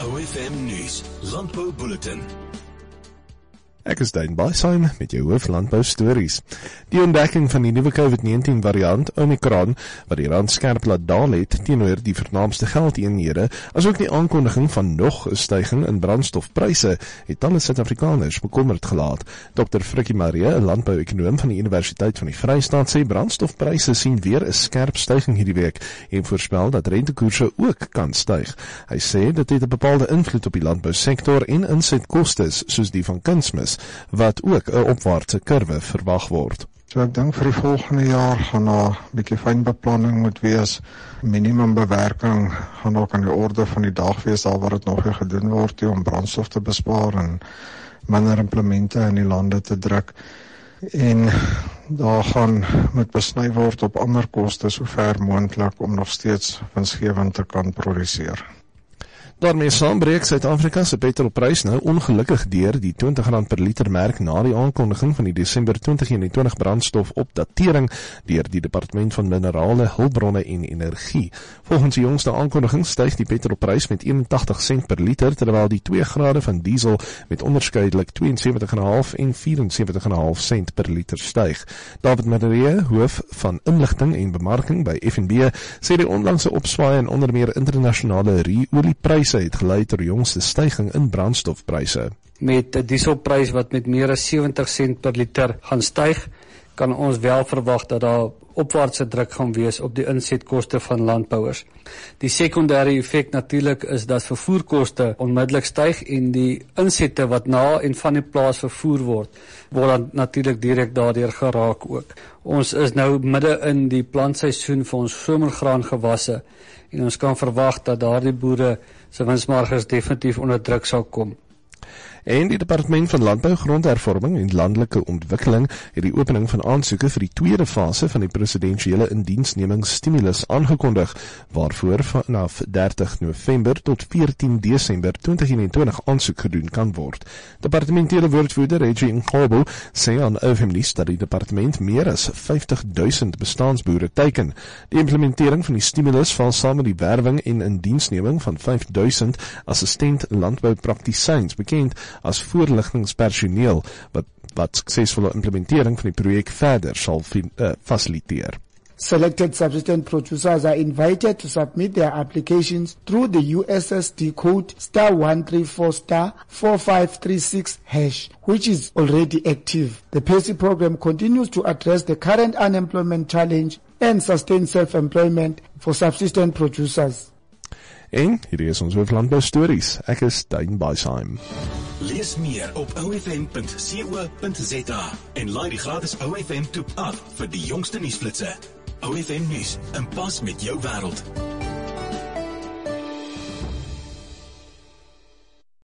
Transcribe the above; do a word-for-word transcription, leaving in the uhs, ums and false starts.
O F M Nuus, Landbou Bulletin. Ek is Dane Baisheim met jou hooflandbou stories. Die ontdekking van die nuwe COVID negentien variant Omicron, wat die rand skerp laat daal het teenoor die vernaamste geldeenhede, asook die aankondiging van nog 'n styging in brandstofpryse, het talle Suid-Afrikaners bekommerd gelaat. dokter Frikkie Maree, 'n landbou-ekonoom van die Universiteit van die Vrystaat, sê brandstofpryse sien weer 'n skerp styging hierdie week en voorspel dat rentekoerse ook kan styg. Hy sê dit het 'n bepaalde invloed op die landbousektor en insetkostes soos die van kunsmis, wat ook 'n opwaartse kurwe verwag word. So ek dink vir die volgende jaar gaan daar 'n bietjie fynbeplanning moet wees. Minimumbewerking gaan ook aan die orde van die dag wees, daar waar dit nog nie gedoen word om brandstof te bespaar en minder implemente in die lande te druk. En daar gaan moet besny word op ander koste sover moontlik om nog steeds winsgewend te kan produseer. Daarmee saambreek Suid-Afrika se petrolprys nou ongelukkig deur die twintig rand per liter merk na die aankondiging van die Desember twintig eenentwintig brandstof opdatering deur die Departement van Minerale, Hulpbronne en Energie. Volgens die jongste aankondiging styg die petrolprys met eenentagtig sent per liter, terwyl die twee grade van diesel met onderskeidelik twee en sewentig komma vyf en vyf en sewentig komma vyf sent per liter styg. David Maree, hoof van inligting en bemarking by F N B, sê die onlangse opswaai en onder meer internasionale ruoliepryse het gelei tot die jongste styging in brandstofpryse. Met 'n dieselprys wat met meer as sewentig sent per liter gaan styg, kan ons wel verwag dat daar opwaartse druk gaan wees op die insetkoste van landbouers. Die sekondêre effek natuurlik is dat vervoerkoste onmiddellik styg en die insette wat na en van die plaas vervoer word, word dan natuurlik direk daardeur geraak ook. Ons is nou midde in die plantseisoen vir ons somergraangewasse en ons kan verwag dat daardie boere se winsmarges definitief onder druk sal kom. En die Departement van Landbou, Grondhervorming en Landelike Ontwikkeling het die opening van aansoeke vir die tweede fase van die presidensiële indiensnemingsstimulus aangekondig, waarvoor vanaf dertig November tot veertien Desember twintig eenentwintig aansoek gedoen kan word. Departementele woordvoerder Reggie Nkobo sê aan O F M Nuus dat die departement meer as vyftig duisend bestaansboere teiken. Die implementering van die stimulus val saam met die werwing en indiensneming van vyf duisend assistent landboupraktisyns, bekend as voorligtingspersoneel, wat, wat suksesvolle implementering van die projek verder sal uh, fasiliteer. Selected subsistence producers are invited to submit their applications through the U S S D code star one three four star four five three six hash, which is already active. The PACY program continues to address the current unemployment challenge and sustain self-employment for subsistence producers. En hierdie is ons hooflandbou stories. Ek is Dane Baisheim. Lees meer op o f m punt co punt z a en laai die gratis O F M toep af vir die jongste nuusflitsse. O F M Nuus, in pas met jou wêreld.